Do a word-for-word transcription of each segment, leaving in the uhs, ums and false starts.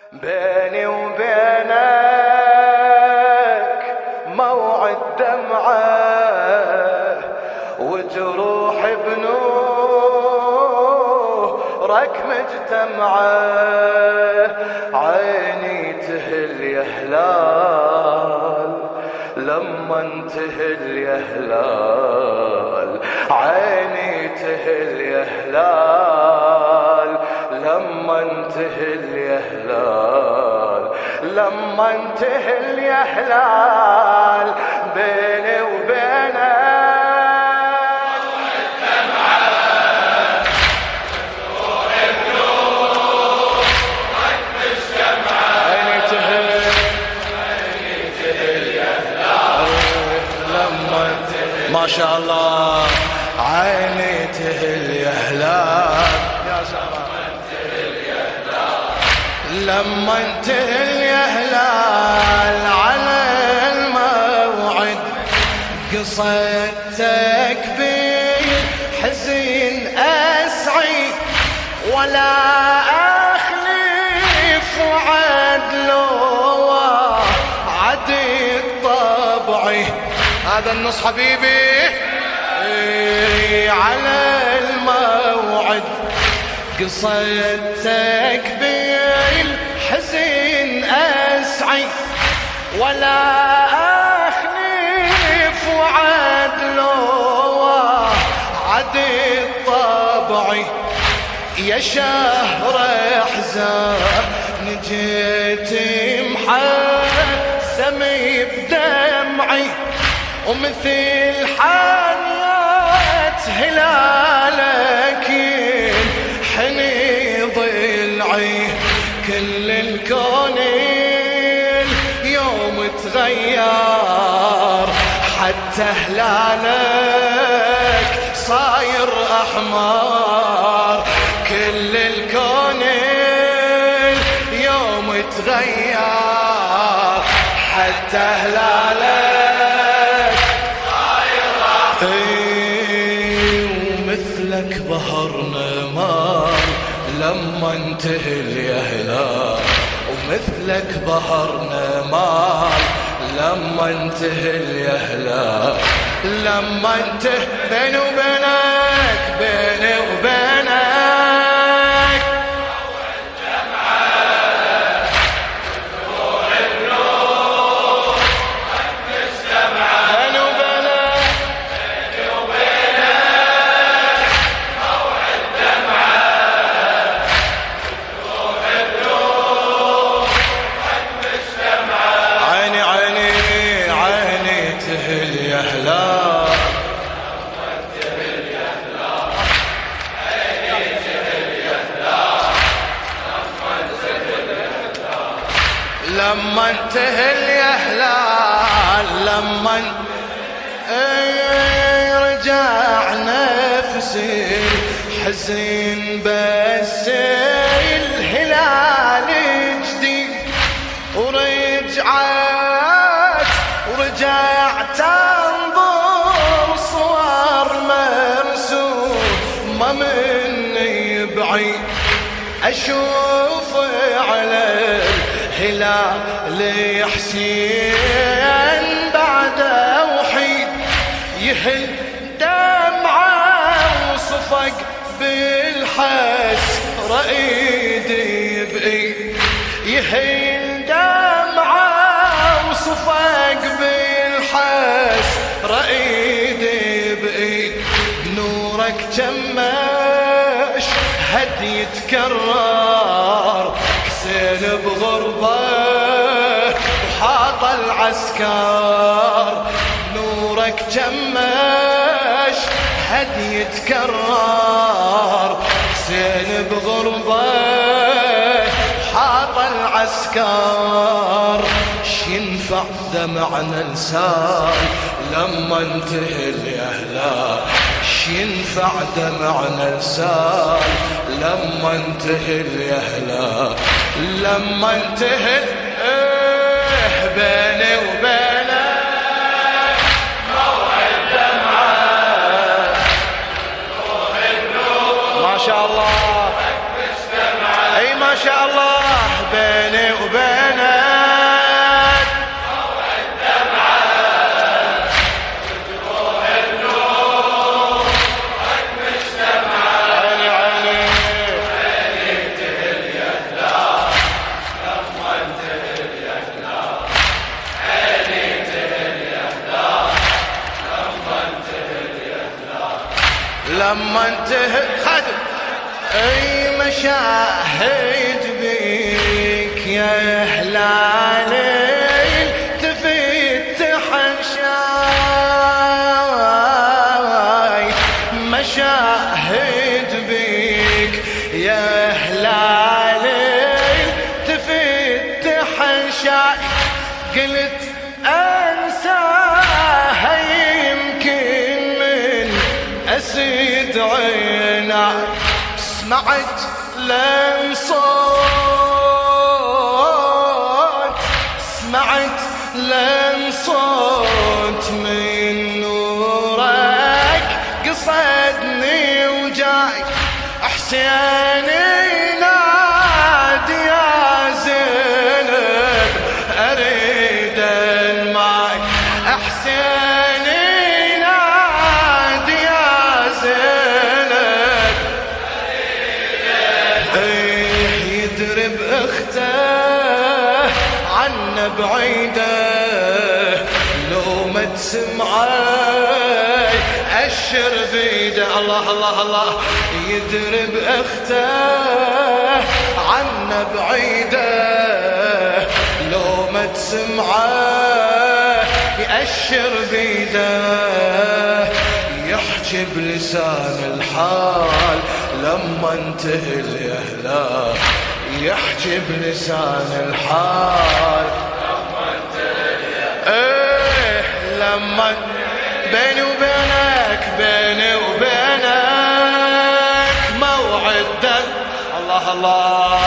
بيني وبينك موعد دمعة وجروح بنورك مجتمعة، عيني تهل يا هلال لما انتهل يا هلال، عيني تهل يا هلال لما انتهل يا هلال، لما انتهل يا هلال بيني وبينك ما شاء الله، عيني تهل يا هلال يا سلام، لما انتهل يا هلال على الموعد قصتك بالحزن أسعي ولا أخلف وعد لو عدي طبعي. هذا النص حبيبي على الموعد قصتك بالحزن أسعي ولا أخلف وعد لو عدي طبعي. يا شهر أحزان جيت محسمي بدمعي ومثل حانيات هلالك ينحني ضلعي، كل الكون اليوم تغير حتى هلالك صاير أحمر، كل الكون اليوم تغير حتى هلالك ومثلك بحر نمار لما انتهل يا هلال، ومثلك بحر نمار لما انتهل يا هلال، لما انتهل بيني وبينك بيني وبينك لما انتهل يا هلال، لما رجع نفسي حزين بس الهلال جديد، ورجعت ورجعت انظر صور مرسومة مني بعيد، اشوف على هلال حسين بعد وحيد يهل دمعة وصفق بالحسرة ايدي بايد، يهل دمعة وصفق بالحسرة ايدي بايد، بنورك جمش هد يتكرر حسين بغربة وحاط العسكر، نورك جمش هد يتكرر حسين بغربة وحاط العسكر، شينفع دمعنا لسان لما انتهل يا هلال، شينفع دمعنا لسان لما انتهل يا هلال، لما انتهل ايه بيني وبينك موعد دمعة، ما شاء الله اي ما شاء الله بيني لما انتهت خادم اي مشاهد بيك يا هلالي تفتح الشاي مشاهد بيك يا هلالي تفتح الشاي قلت انساها يمكن من اسد عيناي سمعت لن صوت سمعت لن صوت من نورك قصدني وجاي حسين نادي يا زينب اريد الماي حسين نادي يا زينب ايه يدرب اخته عنا بعيده لو ما تسمعي اشر بيده الله الله الله يدرب اخته عنا بعيده لو ما تسمعه يأشر بيده يحكي بلسان الحال لما انتهي الإهلال يحكي بلسان الحال لما انتهي ايه لما بيني وبينك بيني وبينك موعد دم الله الله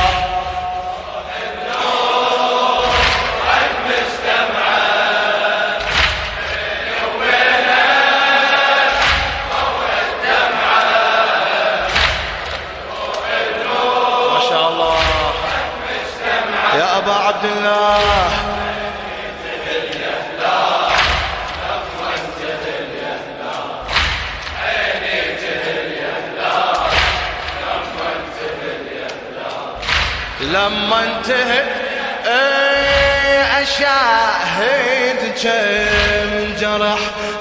أبا عبد الله لما انتهت أشاهد كم جرح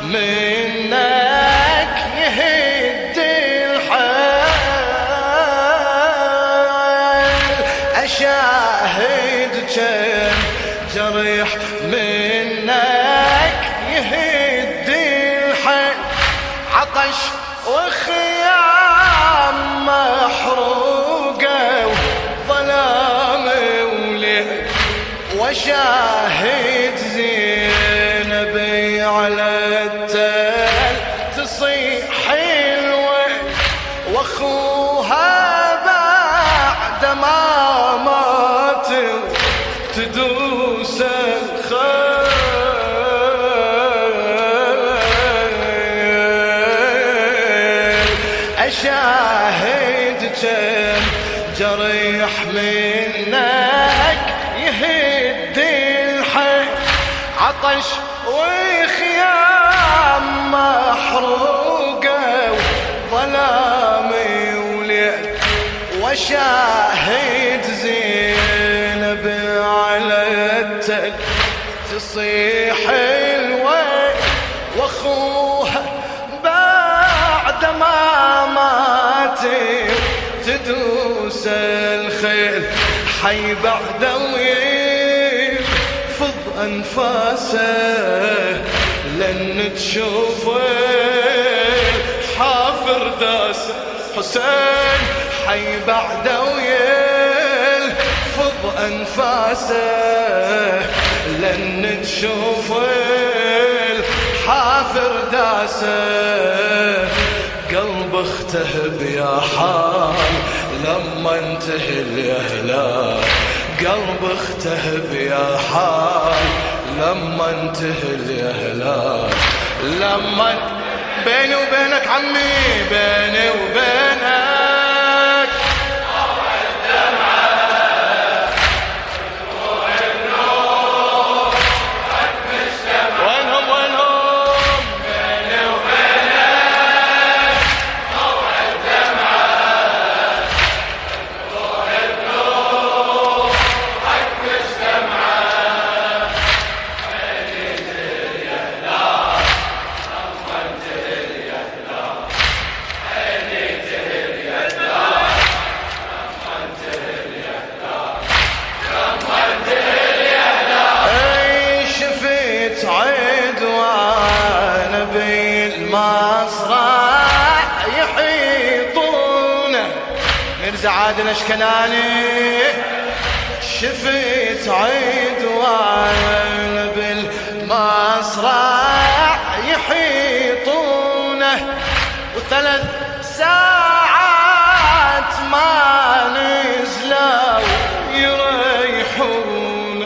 منك يهد الحال أشاهد كم جرح منك يهد الحال عطش وخيام محروقة وظلام وليل وشاهد زينب على التل تصيح الويل واخوها بعد ما مات تدوس الخيل أشاهد كم جريح منك يهد الحي عطش وخيام محروقة وظلام وليل وشاهد زينب على التل تصيح الويل واخوها بعد ما مات تدوس الخيل حي بعد ويفض أنفاسه لن تشوف الحافر داسه حسين حي بعد ويفض أنفاسه لن تشوف الحافر داسه قلب اختهب يا حال لما انتهي الإهلال قلب اختهب يا حال لما انتهي الإهلال لما بيني وبينك عمي بيني وبينك Hey, فهد الاشكناني شفت عدوان بالمصرع يحيطونه وثلاث ساعات ما نزلوا يريحونه.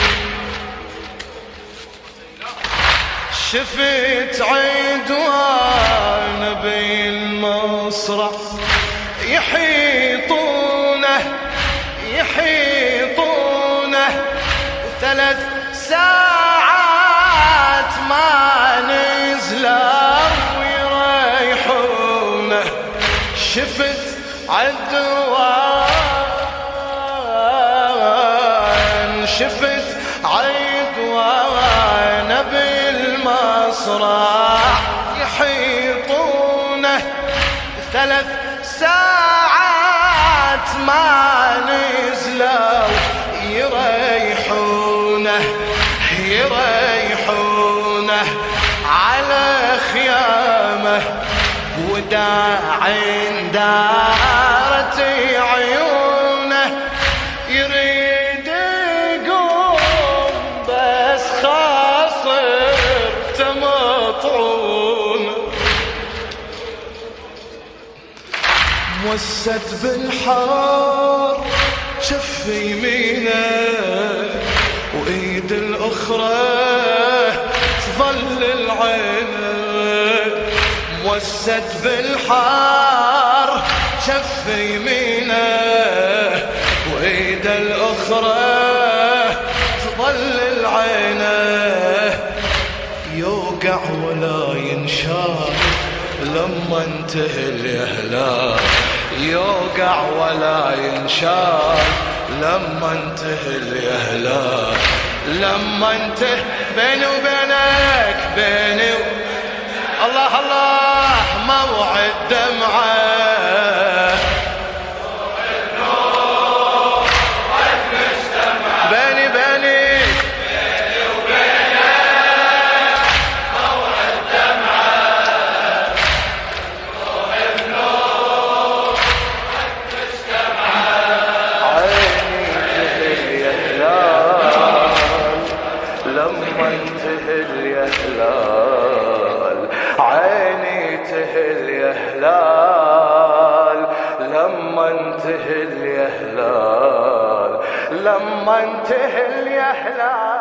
شفت عدوان بالمصرع يحيطونه يحيطونه وثلاث ساعات ما نزلوا ويريحونه. شفت عدوان شفت عدوان بالمصرع يحيطونه ثلاث ساعات ما نزلوا يريحونه يريحونه على خيامه وداع دارت عيونه. يريد يقوم بس خاصر تمطعون. موسد بالحار شف يمينه وايد الاخرى تظل العين. موسد بالحار شف يمينه وايد الاخرى تظل العين. يوقع ولا ينشاف لما انتهي الهلال. يوقع ولا ينشاف لما انتهي الهلال. لما انتهي بيني وبينك بيني و... الله الله موعد دمعه. بيني بيني عيني تهل يا هلال لما انتهي يا هلال. لما انتهي يا هلال.